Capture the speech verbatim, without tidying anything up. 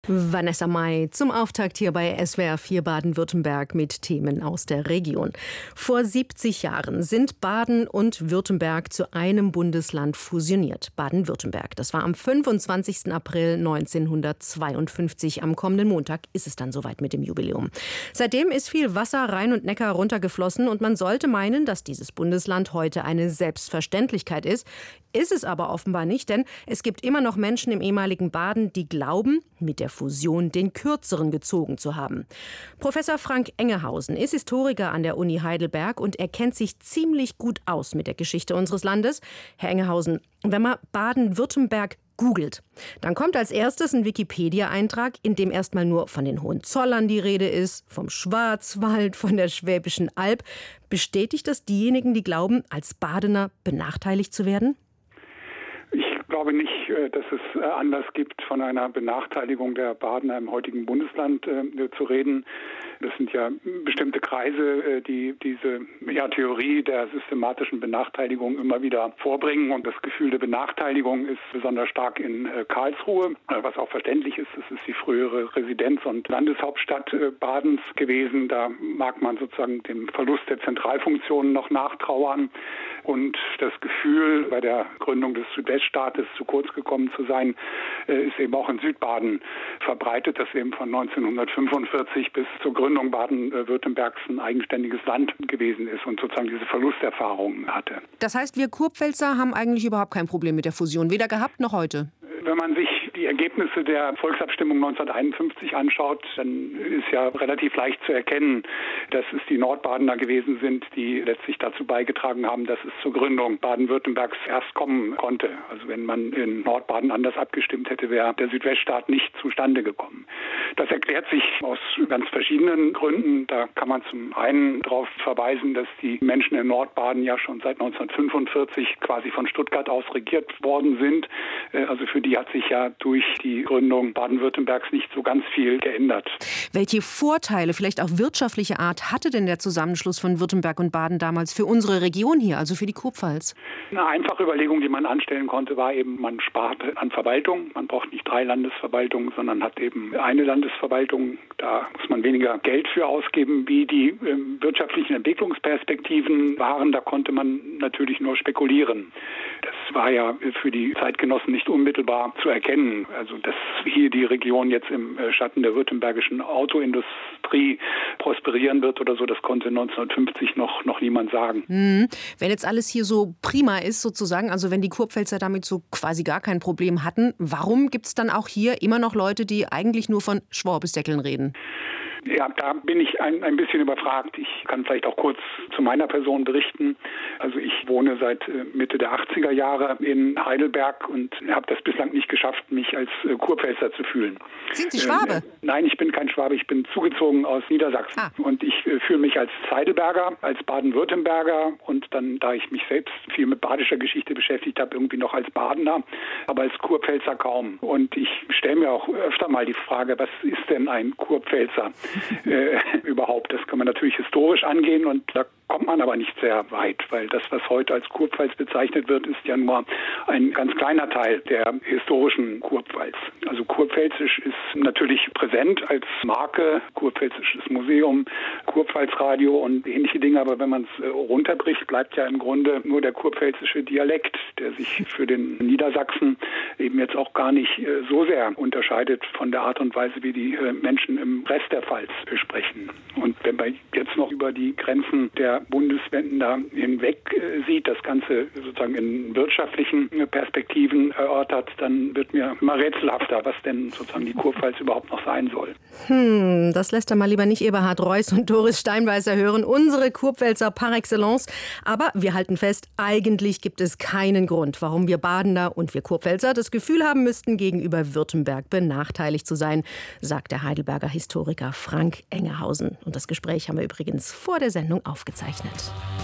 Vanessa Mai zum Auftakt hier bei S W R vier Baden-Württemberg mit Themen aus der Region. Vor siebzig Jahren sind Baden und Württemberg zu einem Bundesland fusioniert. Baden-Württemberg. Das war am fünfundzwanzigsten April neunzehnhundertzweiundfünfzig. Am kommenden Montag ist es dann soweit mit dem Jubiläum. Seitdem ist viel Wasser Rhein und Neckar runtergeflossen und man sollte meinen, dass dieses Bundesland heute eine Selbstverständlichkeit ist. Ist es aber offenbar nicht, denn es gibt immer noch Menschen im ehemaligen Baden, die glauben, mit der Fusion den Kürzeren gezogen zu haben. Professor Frank Engehausen ist Historiker an der Uni Heidelberg und er kennt sich ziemlich gut aus mit der Geschichte unseres Landes. Herr Engehausen, wenn man Baden-Württemberg googelt, dann kommt als erstes ein Wikipedia-Eintrag, in dem erstmal nur von den Hohenzollern die Rede ist, vom Schwarzwald, von der Schwäbischen Alb. Bestätigt das diejenigen, die glauben, als Badener benachteiligt zu werden? Ich glaube nicht, dass es Anlass gibt, von einer Benachteiligung der Badener im heutigen Bundesland äh, zu reden. Das sind ja bestimmte Kreise, die diese ja, Theorie der systematischen Benachteiligung immer wieder vorbringen. Und das Gefühl der Benachteiligung ist besonders stark in äh, Karlsruhe, was auch verständlich ist. Das ist die frühere Residenz- und Landeshauptstadt äh, Badens gewesen. Da mag man sozusagen dem Verlust der Zentralfunktionen noch nachtrauern. Und das Gefühl, bei der Gründung des Südweststaates zu kurz gekommen zu sein, ist eben auch in Südbaden verbreitet, das eben von neunzehnhundertfünfundvierzig bis zur Gründung Baden-Württembergs ein eigenständiges Land gewesen ist und sozusagen diese Verlusterfahrungen hatte. Das heißt, wir Kurpfälzer haben eigentlich überhaupt kein Problem mit der Fusion, weder gehabt noch heute? Wenn man sich die Ergebnisse der Volksabstimmung neunzehnhunderteinundfünfzig anschaut, dann ist ja relativ leicht zu erkennen, dass es die Nordbadener gewesen sind, die letztlich dazu beigetragen haben, dass es zur Gründung Baden-Württembergs erst kommen konnte. Also wenn man in Nordbaden anders abgestimmt hätte, wäre der Südweststaat nicht zustande gekommen. Das erklärt sich aus ganz verschiedenen Gründen. Da kann man zum einen darauf verweisen, dass die Menschen in Nordbaden ja schon seit neunzehnhundertfünfundvierzig quasi von Stuttgart aus regiert worden sind. Also für die hat sich ja durch die Gründung Baden-Württembergs nicht so ganz viel geändert. Welche Vorteile, vielleicht auch wirtschaftliche Art, hatte denn der Zusammenschluss von Württemberg und Baden damals für unsere Region hier, also für die Kurpfalz? Eine einfache Überlegung, die man anstellen konnte, war eben, man spart an Verwaltung. Man braucht nicht drei Landesverwaltungen, sondern hat eben eine Landesverwaltung. Da muss man weniger Geld für ausgeben. Wie die äh, wirtschaftlichen Entwicklungsperspektiven waren, da konnte man natürlich nur spekulieren. Das war ja für die Zeitgenossen nicht unmittelbar zu erkennen. Also dass hier die Region jetzt im Schatten der württembergischen Autoindustrie prosperieren wird oder so, das konnte neunzehnhundertfünfzig noch, noch niemand sagen. Hm. Wenn jetzt alles hier so prima ist sozusagen, also wenn die Kurpfälzer damit so quasi gar kein Problem hatten, warum gibt es dann auch hier immer noch Leute, die eigentlich nur von Schwabesdeckeln reden? Ja, da bin ich ein, ein bisschen überfragt. Ich kann vielleicht auch kurz zu meiner Person berichten. Also ich wohne seit Mitte der achtziger Jahre in Heidelberg und habe das bislang nicht geschafft, mich als Kurpfälzer zu fühlen. Sind Sie Schwabe? Äh, nein, ich bin kein Schwabe. Ich bin zugezogen aus Niedersachsen. Ah. Und ich äh, fühle mich als Heidelberger, als Baden-Württemberger und dann, da ich mich selbst viel mit badischer Geschichte beschäftigt habe, irgendwie noch als Badener, aber als Kurpfälzer kaum. Und ich stelle mir auch öfter mal die Frage, was ist denn ein Kurpfälzer? äh, überhaupt. Das kann man natürlich historisch angehen und da kommt man aber nicht sehr weit, weil das, was heute als Kurpfalz bezeichnet wird, ist ja nur ein ganz kleiner Teil der historischen Kurpfalz. Also Kurpfälzisch ist natürlich präsent als Marke, Kurpfälzisches Museum, Kurpfalzradio und ähnliche Dinge, aber wenn man es runterbricht, bleibt ja im Grunde nur der kurpfälzische Dialekt, der sich für den Niedersachsen eben jetzt auch gar nicht so sehr unterscheidet von der Art und Weise, wie die Menschen im Rest der Pfalz sprechen. Und wenn man jetzt noch über die Grenzen der Bundesländer hinweg äh, sieht, das Ganze sozusagen in wirtschaftlichen Perspektiven erörtert, dann wird mir immer rätselhafter, was denn sozusagen die Kurpfalz überhaupt noch sein soll. Hm, das lässt er mal lieber nicht Eberhard Reuss und Doris Steinbeißer hören, unsere Kurpfälzer par excellence. Aber wir halten fest, eigentlich gibt es keinen Grund, warum wir Badener und wir Kurpfälzer das Gefühl haben müssten, gegenüber Württemberg benachteiligt zu sein, sagt der Heidelberger Historiker Frank Engehausen. Und das Gespräch haben wir übrigens vor der Sendung aufgezeichnet.